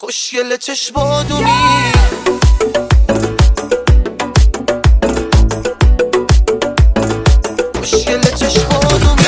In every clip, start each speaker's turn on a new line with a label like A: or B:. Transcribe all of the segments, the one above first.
A: خوشگل چشمادونی خوشگل چشمادونی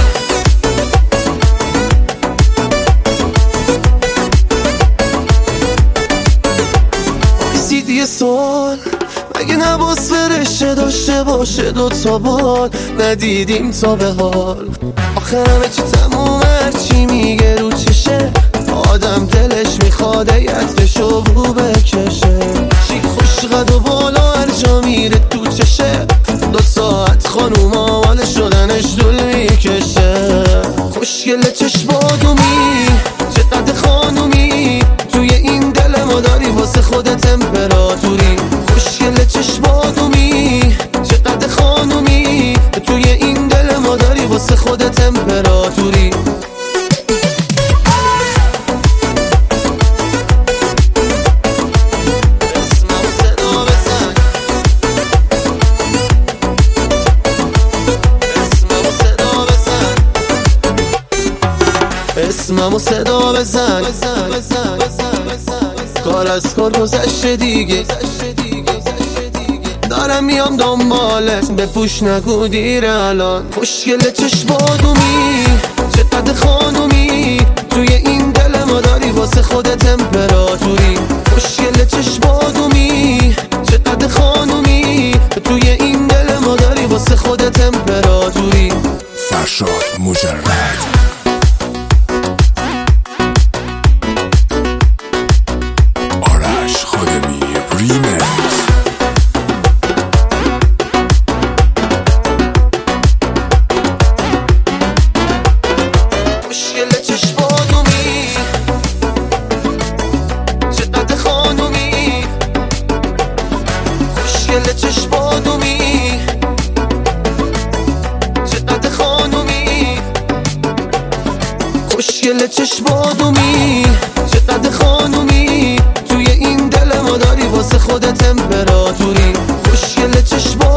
A: سیدی سوال مگه نباس فرشه داشته باشه دوتا بال ندیدیم تا به حال آخه همه چی تموم هرچی میگه رو چشه آدم دلش میخواد یتفشو بو بکشه شیک خوش قد و بالا هر جا میره تو چشه 2 ساعت خانوم آماده شدنش دول میکشه خوشگل چشمادومی چقدر خانومی توی این دل ما داری واسه خود تمپراتوری خوشگل چشمادومی چقدر خانومی توی این دل ما داری واسه خود تمپراتوری اسممو صدا بزن کار از کار گذشته دیگه دارم میام دنبالت بپوش نگو دیر الان خوشگل چشمادومی چقدر خانومی توی این دل ما داری واسه خود تمپراتوری خوشگل چشمادومی چقدر خانومی توی این دل ما داری واسه خود تمپراتوری
B: فرشاد مجرد
A: خوشگل چشمادومی چقدر خانومی خوشگل چشمادومی چقدر خانومی توی این دل ما داری واسه خود تمپراتوری خوشگل چشمادومی